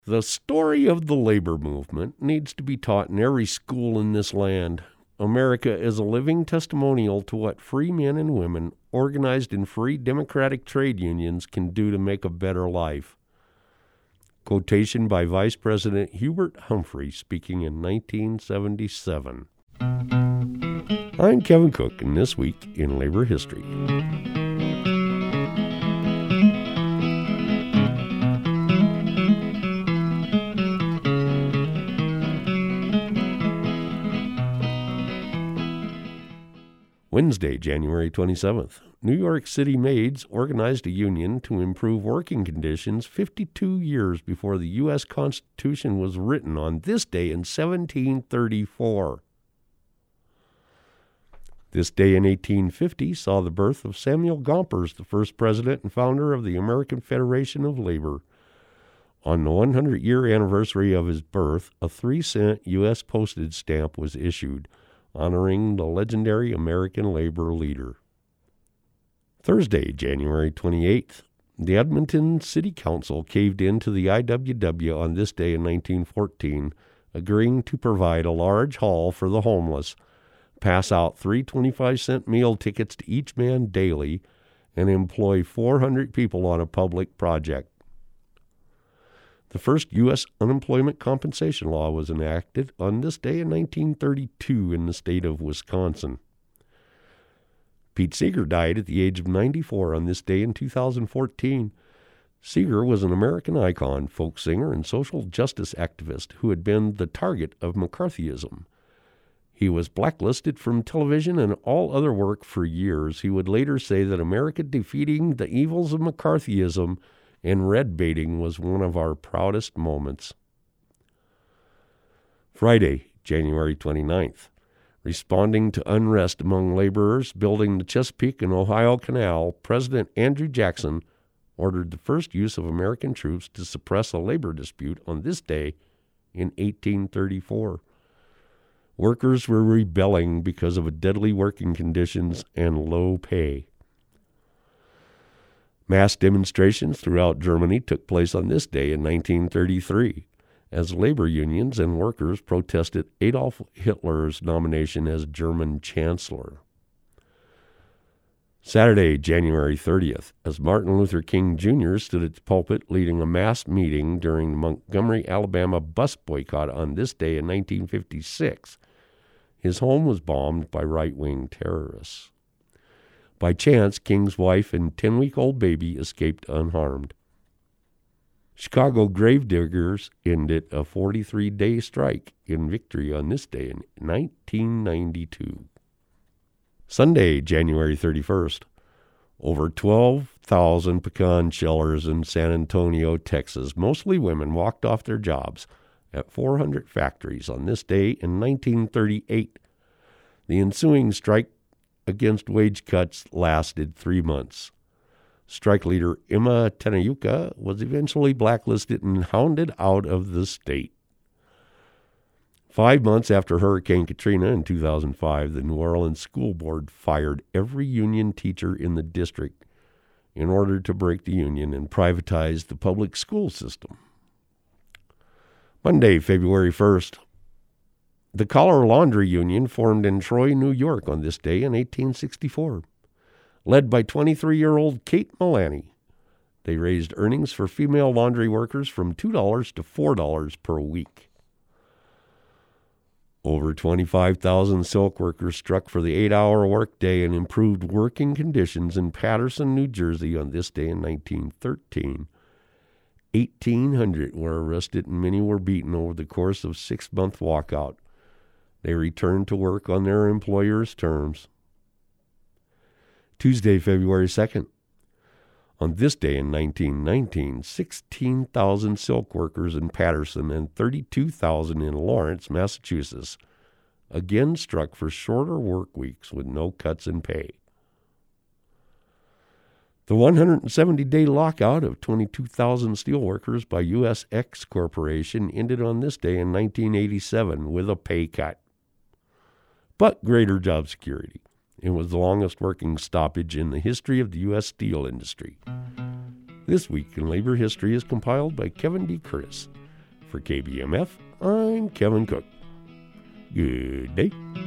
The story of the labor movement needs to be taught in every school in this land. America is a living testimonial to what free men and women organized in free democratic trade unions can do to make a better life. Quotation by Vice President Hubert Humphrey speaking in 1977. I'm Kevin Cook, and this week in Labor History. Wednesday, January 27th, New York City maids organized a union to improve working conditions 52 years before the U.S. Constitution was written on this day in 1734. This day in 1850 saw the birth of Samuel Gompers, the first president and founder of the American Federation of Labor. On the 100-year anniversary of his birth, a 3-cent U.S. postage stamp was issued, honoring the legendary American labor leader. Thursday, January 28th, the Edmonton City Council caved in to the IWW on this day in 1914, agreeing to provide a large hall for the homeless, pass out 3 25-cent meal tickets to each man daily, and employ 400 people on a public project. The first U.S. unemployment compensation law was enacted on this day in 1932 in the state of Wisconsin. Pete Seeger died at the age of 94 on this day in 2014. Seeger was an American icon, folk singer, and social justice activist who had been the target of McCarthyism. He was blacklisted from television and all other work for years. He would later say that America defeating the evils of McCarthyism and red baiting was one of our proudest moments. Friday, January 29th. Responding to unrest among laborers building the Chesapeake and Ohio Canal, President Andrew Jackson ordered the first use of American troops to suppress a labor dispute on this day in 1834. Workers were rebelling because of deadly working conditions and low pay. Mass demonstrations throughout Germany took place on this day in 1933 as labor unions and workers protested Adolf Hitler's nomination as German Chancellor. Saturday, January 30th, as Martin Luther King Jr. stood at the pulpit leading a mass meeting during the Montgomery, Alabama bus boycott on this day in 1956, his home was bombed by right-wing terrorists. By chance, King's wife and 10-week-old baby escaped unharmed. Chicago gravediggers ended a 43-day strike in victory on this day in 1992. Sunday, January 31st. Over 12,000 pecan shellers in San Antonio, Texas, mostly women, walked off their jobs at 400 factories on this day in 1938. The ensuing strike against wage cuts lasted 3 months. Strike leader Emma Tenayuka was eventually blacklisted and hounded out of the state. 5 months after Hurricane Katrina in 2005, the New Orleans School Board fired every union teacher in the district in order to break the union and privatize the public school system. Monday, February 1st. The Collar Laundry Union formed in Troy, New York on this day in 1864. Led by 23-year-old Kate Mullaney, they raised earnings for female laundry workers from $2 to $4 per week. Over 25,000 silk workers struck for the 8-hour workday and improved working conditions in Paterson, New Jersey on this day in 1913. 1,800 were arrested and many were beaten over the course of a 6-month walkout. They returned to work on their employer's terms. Tuesday, February 2nd. On this day in 1919, 16,000 silk workers in Paterson and 32,000 in Lawrence, Massachusetts, again struck for shorter work weeks with no cuts in pay. The 170-day lockout of 22,000 steelworkers by USX Corporation ended on this day in 1987 with a pay cut, but greater job security. It was the longest working stoppage in the history of the U.S. steel industry. This Week in Labor History is compiled by Kevin D. Curtis. For KBMF, I'm Kevin Cook. Good day.